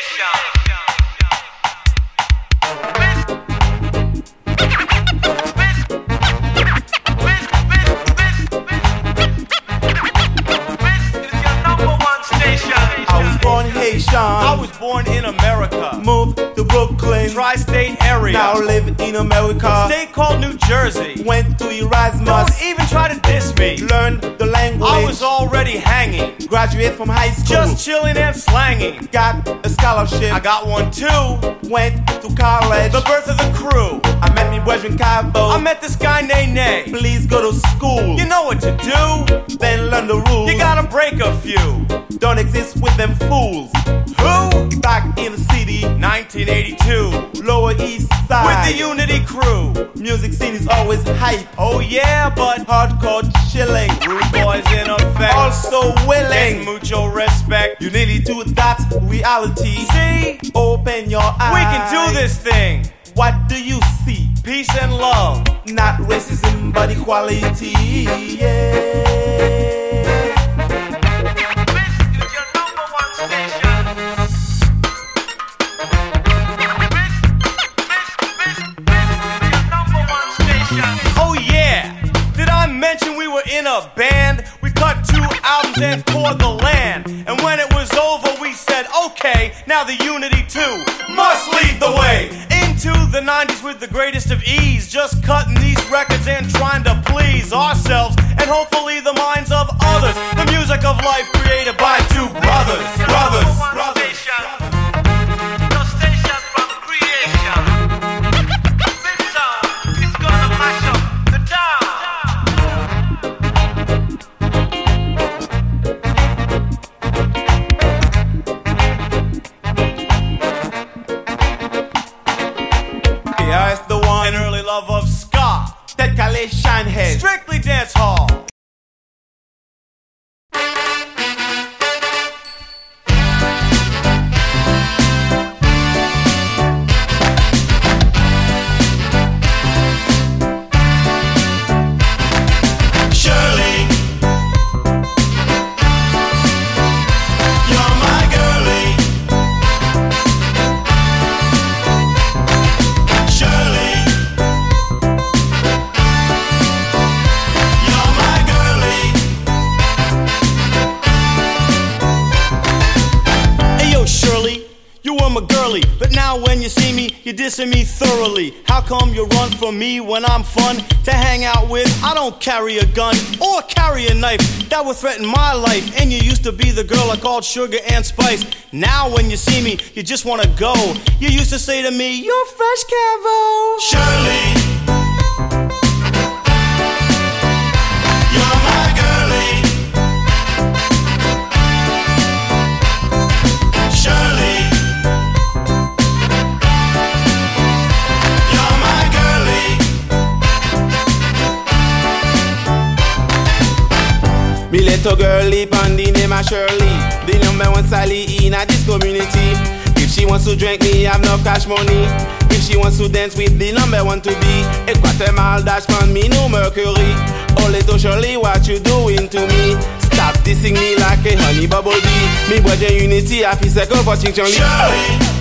I was born in America. Moved to Brooklyn, tri-state area. Now live in America. A state called New Jersey. Went to Erasmus. Don't even try to diss me. Learned the language. I was already hanging. Graduate from high school. Just chilling and slanging. Got a scholarship. I got one too. Went to college. The birth of the crew. I met me brethren Cabo. I met this guy Nene. Please go to school. You know what to do. Then learn the rules. You gotta break a few. Don't exist with them fools. Who? Back in the city, 1982. Lower East Side. With the Unity crew. Music scene is always hype. Oh yeah, but hardcore chilling. Rude boys in effect. Also willing. Getting mucho respect. You nearly do that reality. See? Open your eyes. We can do this thing. What do you see? Peace and love. Not racism, but equality. Yeah. Oh yeah, did I mention we were in a band? We cut 2 albums and toured the land. And when it was over we said, okay, now the Unity 2 must lead the way. Into the 90s with the greatest of ease, just cutting these records and trying to please ourselves and hopefully the minds of others. The music of life created by 2 brothers. Yeah, it's the one. An early love of ska. Ted Calais Shinehead. Strictly dance hall. But now when you see me, you're dissing me thoroughly. How come you run from me when I'm fun to hang out with? I don't carry a gun or carry a knife that would threaten my life. And you used to be the girl I called sugar and spice. Now when you see me, you just wanna go. You used to say to me, you're fresh, Cavo. Shirley, you're my girlie. Shirley, me little girlie on the name of Shirley, the number 1 Sally in a this community. If she wants to drink me, have no cash money. If she wants to dance with the number 1 to be, a quarter mile dash from me, no Mercury. Oh little Shirley, what you doing to me? Stop dissing me like a honey bubble bee. Me boy Unity, I feel circle for Ching Chong Lee.